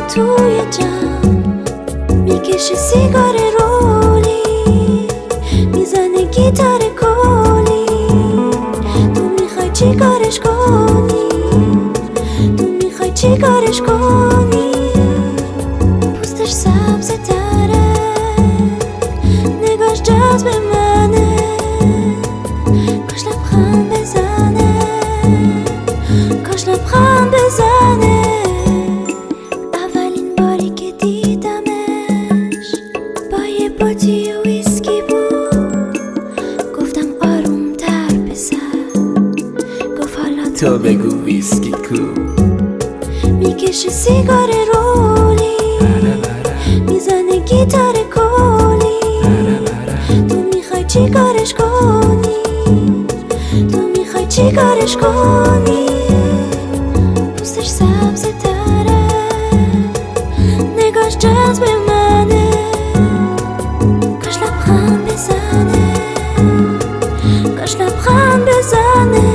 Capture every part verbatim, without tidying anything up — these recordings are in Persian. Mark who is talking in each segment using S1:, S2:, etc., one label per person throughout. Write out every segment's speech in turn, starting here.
S1: توی جمع میکشه سیگار رولی، میزنه گیتار کلی. تو میخوای چی کارش کنی؟ تو میخوای چی کارش کنی؟ پوستش سبز تره، نگاش جذب منه، کاش لبخند بزنه، کاش لبخند بزنه. اولین باری که دیدمش با یه باتی و ویسکی بود، گفتم آروم تر پسر، گفت حالا
S2: تو بگو ویسکی کو.
S1: میکشه سیگار رولی، میزنه گیتار کلی. تو میخوای چی کارش کنی؟ تو میخوای چی کارش کنی؟ پوستش سبز تره، نگاش جذب منه، کاش لبخند بزنه، کاش لبخند بزنه.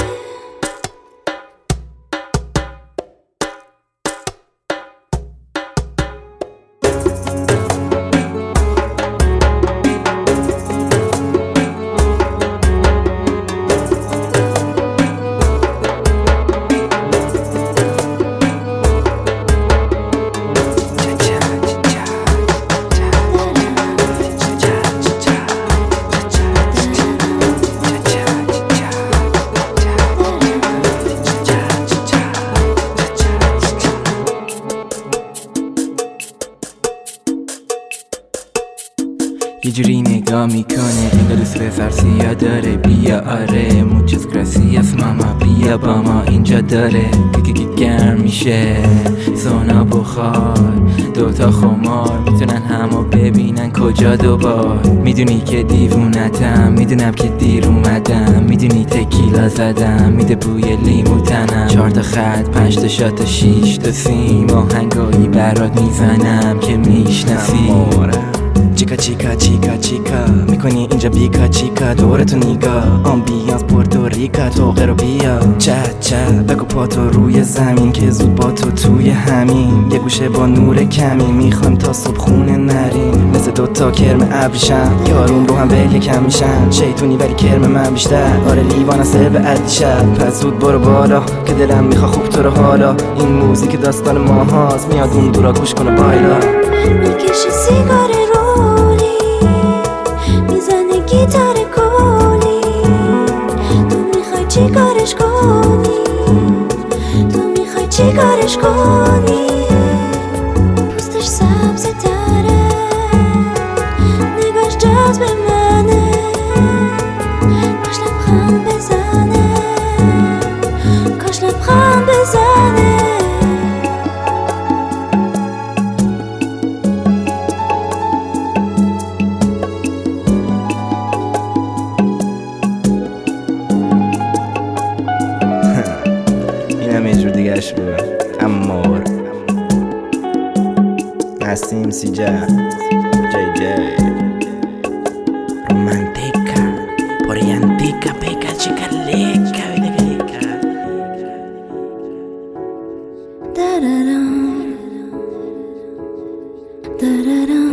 S2: یه جوری نگاه میکنه انگار دوست پسر سیاه داره. بیا آره موچس گراسیاس ماما، بیا با ما اینجا داره. که که گرم میشه سونا بخار، دوتا خمار میتونن همو ببینن کجا دوبار. میدونی که دیوونتم، میدونم که دیر اومدم، میدونی تکیلا زدم میده بوی لیمو تنم. چهار تا خط پنج تا شات شیش تا سیم آهنگایی برات میزنم که میشناسی. چیکا چیکا چیکا چیکا میکنی اینجا بیکا چیکا، دورتو نیگا آمبیانس پورتوریکا. تو غیرو بیا چه چه بگو پاتو روی زمین که زود با تو توی همین یه گوشه با نور کمی. میخوایم تا صبح خونه نریم مثل دوتا کرم ابریشم، یارون رو هم ول یکم میشن شیطونی ولی کرم من بیشتر. آره لیوان سر به عدی شب، پس زود برو بالا که دلم میخوا خوب تو رو حالا. این موزیک داستان ما هاست، میاد اون دورا گوش کنه بایلا.
S1: میکشه سیگار رولی، میزنه گیتار کلی. تو میخوای چی کارش کنی؟ تو میخوای چی کارش کنی؟ پوستش سبز تره، نگاش جذب منه، کاش لبخند بزنه، کاش لبخند بزنه.
S2: اینم یه جور دیگهش بود. امور نسیم سی جه جی جی رومانتیکا پوریانتیکا پیکا چیکا لیکا ویدگا لیکا.
S1: Da da da da da da.